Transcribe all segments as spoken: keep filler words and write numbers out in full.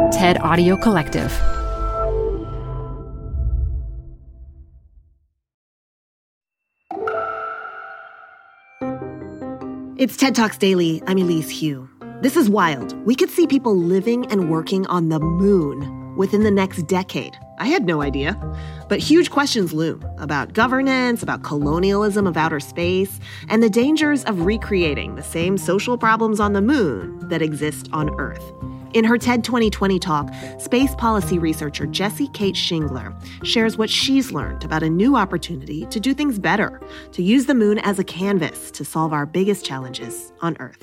TED Audio Collective. It's TED Talks Daily. I'm Elise Hu. This is wild. We could see people living and working on the moon within the next decade. I had no idea. But huge questions loom about governance, about colonialism of outer space, and the dangers of recreating the same social problems on the moon that exist on Earth. In her TED twenty twenty talk, space policy researcher Jessie Kate Shingler shares what she's learned about a new opportunity to do things better, to use the moon as a canvas to solve our biggest challenges on Earth.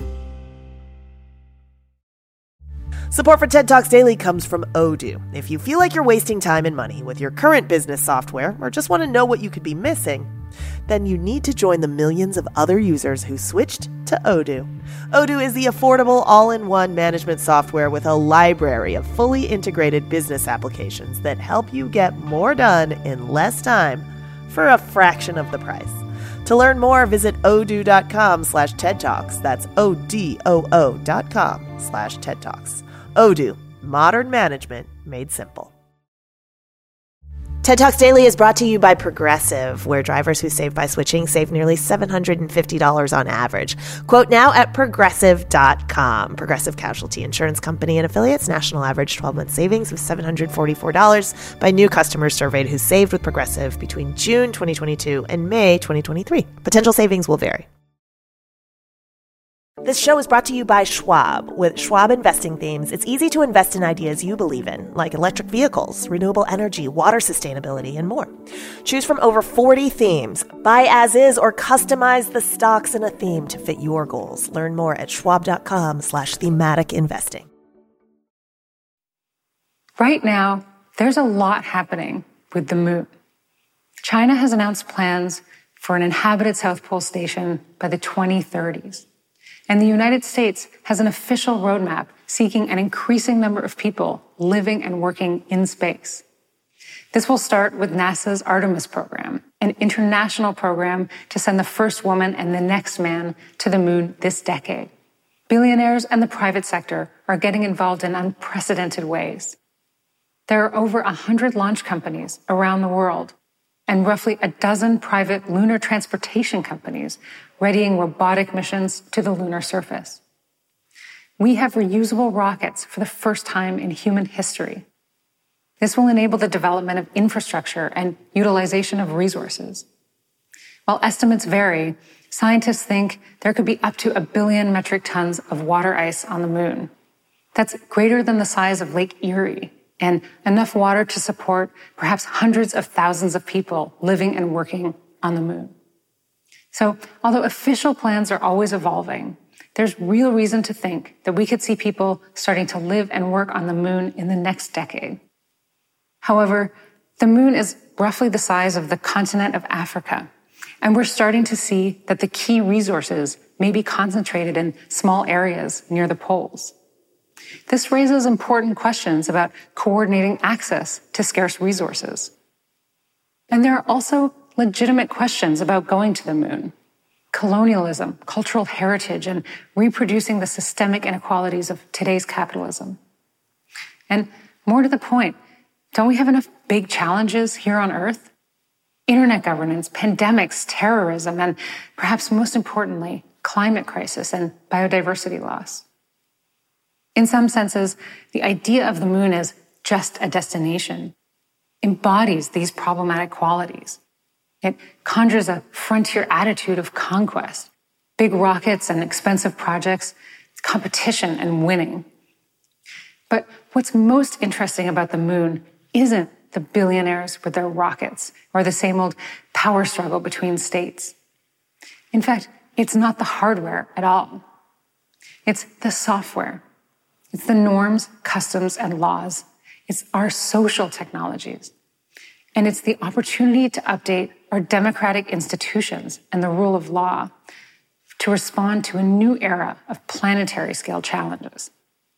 Support for TED Talks Daily comes from Odoo. If you feel like you're wasting time and money with your current business software or just want to know what you could be missing, then you need to join the millions of other users who switched to Odoo. Odoo is the affordable all-in-one management software with a library of fully integrated business applications that help you get more done in less time for a fraction of the price. To learn more, visit odoo.com slash TED Talks. That's O-D-O-O dot com slash TED Talks. Odoo, modern management made simple. TED Talks Daily is brought to you by Progressive, where drivers who save by switching save nearly seven hundred fifty dollars on average. Quote now at progressive dot com. Progressive Casualty Insurance Company and affiliates. National average twelve-month savings of seven hundred forty-four dollars by new customers surveyed who saved with Progressive between June twenty twenty-two and May twenty twenty-three. Potential savings will vary. This show is brought to you by Schwab. With Schwab investing themes, it's easy to invest in ideas you believe in, like electric vehicles, renewable energy, water sustainability, and more. Choose from over forty themes. Buy as is or customize the stocks in a theme to fit your goals. Learn more at schwab.com slash thematic investing. Right now, there's a lot happening with the moon. China has announced plans for an inhabited South Pole station by the twenty thirties. And the United States has an official roadmap seeking an increasing number of people living and working in space. This will start with NASA's Artemis program, an international program to send the first woman and the next man to the moon this decade. Billionaires and the private sector are getting involved in unprecedented ways. There are over a hundred launch companies around the world, and roughly a dozen private lunar transportation companies readying robotic missions to the lunar surface. We have reusable rockets for the first time in human history. This will enable the development of infrastructure and utilization of resources. While estimates vary, scientists think there could be up to a billion metric tons of water ice on the moon. That's greater than the size of Lake Erie, and enough water to support perhaps hundreds of thousands of people living and working on the moon. So, although official plans are always evolving, there's real reason to think that we could see people starting to live and work on the moon in the next decade. However, the moon is roughly the size of the continent of Africa, and we're starting to see that the key resources may be concentrated in small areas near the poles. This raises important questions about coordinating access to scarce resources. And there are also legitimate questions about going to the moon: colonialism, cultural heritage, and reproducing the systemic inequalities of today's capitalism. And more to the point, don't we have enough big challenges here on Earth? Internet governance, pandemics, terrorism, and perhaps most importantly, climate crisis and biodiversity loss. In some senses, the idea of the moon as just a destination embodies these problematic qualities. It conjures a frontier attitude of conquest, big rockets and expensive projects, competition and winning. But what's most interesting about the moon isn't the billionaires with their rockets or the same old power struggle between states. In fact, it's not the hardware at all. It's the software. It's the norms, customs, and laws. It's our social technologies. And it's the opportunity to update our democratic institutions and the rule of law to respond to a new era of planetary scale challenges.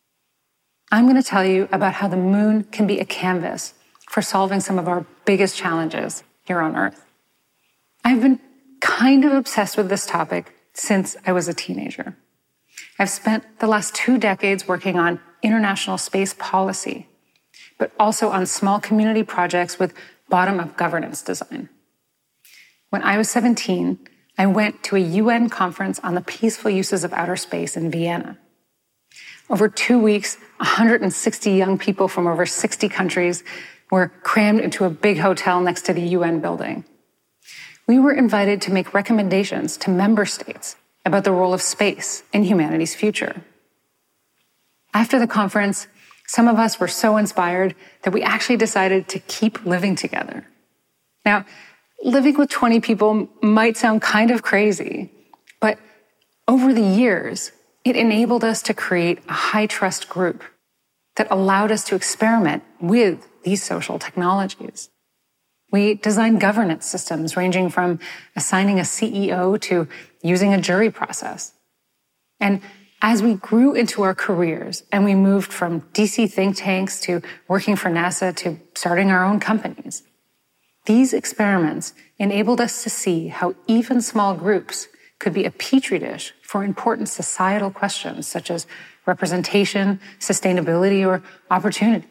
I'm going to tell you about how the moon can be a canvas for solving some of our biggest challenges here on Earth. I've been kind of obsessed with this topic since I was a teenager. I've spent the last two decades working on international space policy, but also on small community projects with bottom-up governance design. When I was seventeen, I went to a U N conference on the peaceful uses of outer space in Vienna. Over two weeks, one hundred sixty young people from over sixty countries were crammed into a big hotel next to the U N building. We were invited to make recommendations to member states about the role of space in humanity's future. After the conference, some of us were so inspired that we actually decided to keep living together. Now, living with twenty people might sound kind of crazy, but over the years, it enabled us to create a high-trust group that allowed us to experiment with these social technologies. We designed governance systems ranging from assigning a C E O to using a jury process. And as we grew into our careers and we moved from D C think tanks to working for NASA to starting our own companies, these experiments enabled us to see how even small groups could be a petri dish for important societal questions such as representation, sustainability, or opportunity.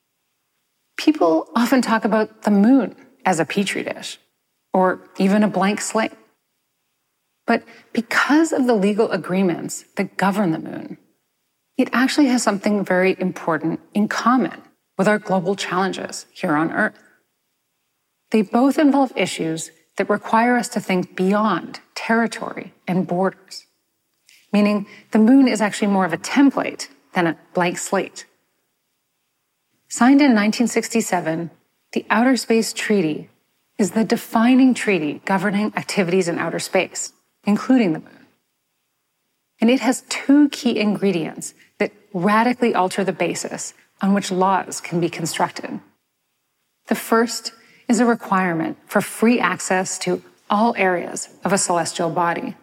People often talk about the moon as a petri dish, or even a blank slate. But because of the legal agreements that govern the moon, it actually has something very important in common with our global challenges here on Earth. They both involve issues that require us to think beyond territory and borders, meaning the moon is actually more of a template than a blank slate. Signed in nineteen sixty-seven, the Outer Space Treaty is the defining treaty governing activities in outer space, including the moon. And it has two key ingredients that radically alter the basis on which laws can be constructed. The first is a requirement for free access to all areas of a celestial body.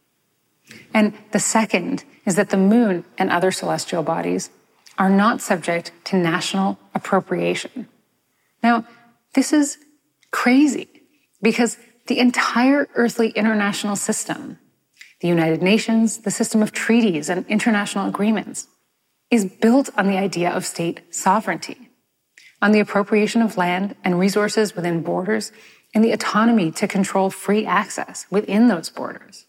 And the second is that the moon and other celestial bodies are not subject to national appropriation. Now, this is crazy because the entire earthly international system, the United Nations, the system of treaties and international agreements, is built on the idea of state sovereignty, on the appropriation of land and resources within borders, and the autonomy to control free access within those borders.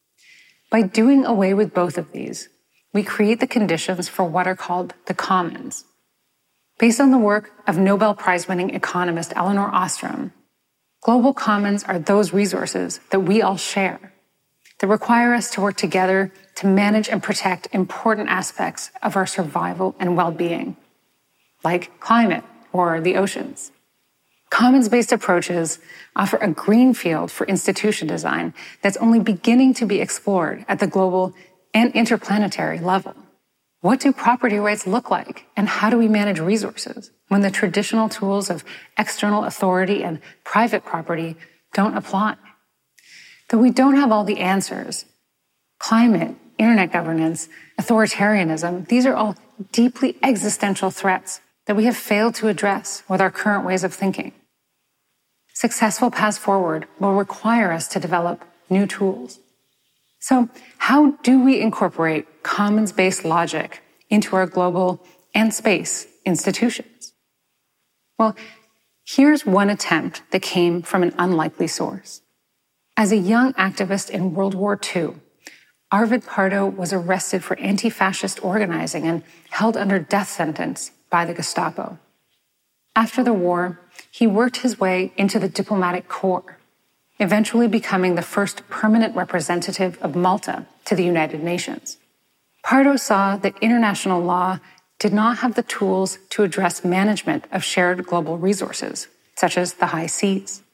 By doing away with both of these, we create the conditions for what are called the commons. Based on the work of Nobel Prize-winning economist Elinor Ostrom, global commons are those resources that we all share, that require us to work together to manage and protect important aspects of our survival and well-being, like climate or the oceans. Commons-based approaches offer a green field for institution design that's only beginning to be explored at the global and interplanetary level. What do property rights look like, and how do we manage resources when the traditional tools of external authority and private property don't apply? Though we don't have all the answers, climate, internet governance, authoritarianism, these are all deeply existential threats that we have failed to address with our current ways of thinking. Successful paths forward will require us to develop new tools. So how do we incorporate commons-based logic into our global and space institutions? Well, here's one attempt that came from an unlikely source. As a young activist in World War Two, Arvid Pardo was arrested for anti-fascist organizing and held under death sentence by the Gestapo. After the war, he worked his way into the diplomatic corps, eventually becoming the first permanent representative of Malta to the United Nations. Pardo saw that international law did not have the tools to address management of shared global resources, such as the high seas.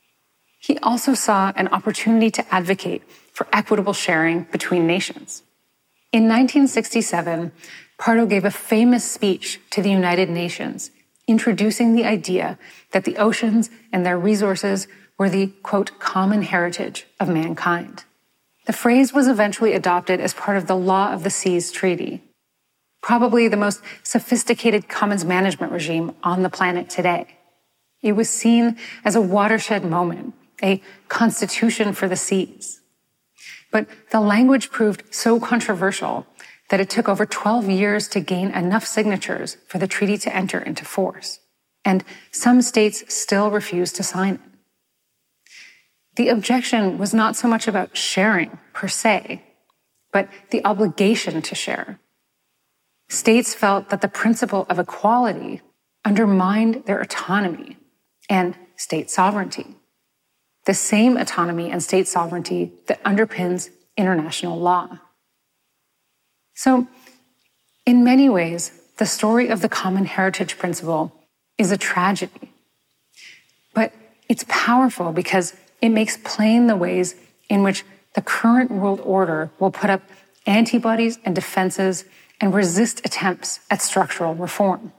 He also saw an opportunity to advocate for equitable sharing between nations. In nineteen sixty-seven, Pardo gave a famous speech to the United Nations, introducing the idea that the oceans and their resources were the, quote, common heritage of mankind. The phrase was eventually adopted as part of the Law of the Seas Treaty, probably the most sophisticated commons management regime on the planet today. It was seen as a watershed moment, a constitution for the seas. But the language proved so controversial that it took over twelve years to gain enough signatures for the treaty to enter into force, and some states still refuse to sign it. The objection was not so much about sharing per se, but the obligation to share. States felt that the principle of equality undermined their autonomy and state sovereignty, the same autonomy and state sovereignty that underpins international law. So, in many ways, the story of the common heritage principle is a tragedy. But it's powerful because it makes plain the ways in which the current world order will put up antibodies and defenses and resist attempts at structural reform.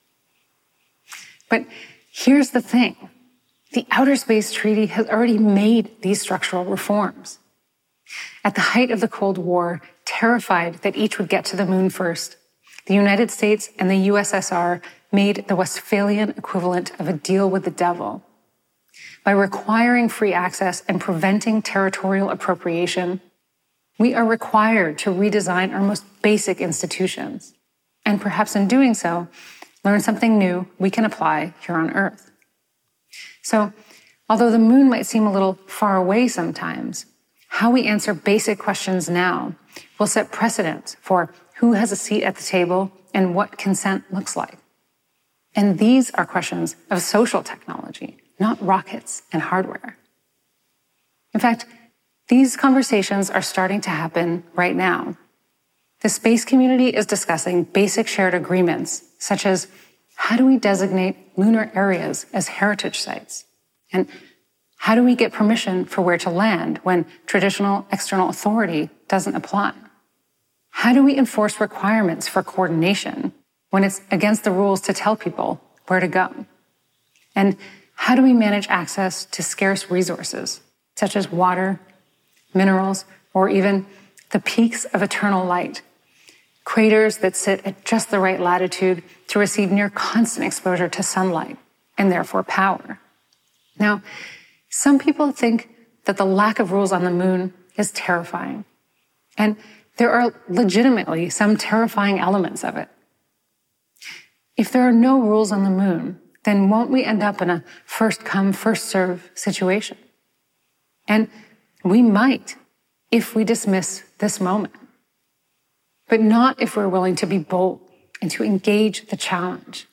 But here's the thing. The Outer Space Treaty has already made these structural reforms. At the height of the Cold War, terrified that each would get to the moon first, the United States and the U S S R made the Westphalian equivalent of a deal with the devil. By requiring free access and preventing territorial appropriation, we are required to redesign our most basic institutions, and perhaps in doing so, learn something new we can apply here on Earth. So, although the moon might seem a little far away sometimes, how we answer basic questions now will set precedents for who has a seat at the table and what consent looks like. And these are questions of social technology, not rockets and hardware. In fact, these conversations are starting to happen right now. The space community is discussing basic shared agreements, such as how do we designate lunar areas as heritage sites? And how do we get permission for where to land when traditional external authority doesn't apply? How do we enforce requirements for coordination when it's against the rules to tell people where to go? And how do we manage access to scarce resources, such as water, minerals, or even the peaks of eternal light, craters that sit at just the right latitude to receive near constant exposure to sunlight and therefore power? Now, some people think that the lack of rules on the moon is terrifying, and there are legitimately some terrifying elements of it. If there are no rules on the moon, then won't we end up in a first-come, first-serve situation? And we might if we dismiss this moment, but not if we're willing to be bold and to engage the challenge.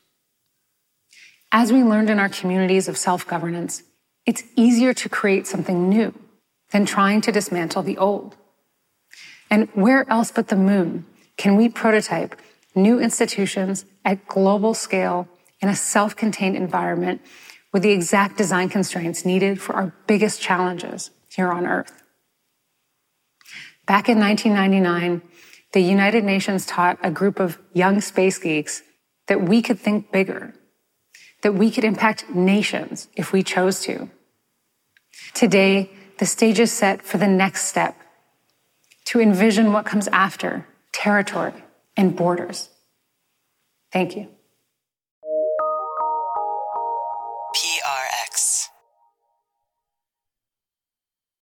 As we learned in our communities of self-governance, it's easier to create something new than trying to dismantle the old. And where else but the moon can we prototype new institutions at global scale in a self-contained environment with the exact design constraints needed for our biggest challenges here on Earth? Back in nineteen ninety-nine, the United Nations taught a group of young space geeks that we could think bigger, that we could impact nations if we chose to. Today, the stage is set for the next step, to envision what comes after territory and borders. Thank you.